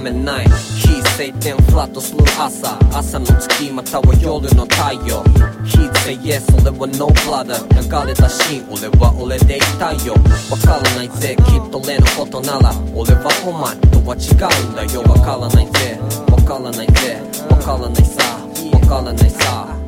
めない非晴天フラットする朝の月または夜の太陽 He'd say yes 俺は no brother 流れたシーン俺は俺でいたいよわからないぜきっと俺のことなら俺はお前とは違うんだよわからないぜわからないぜわからないさわからないさ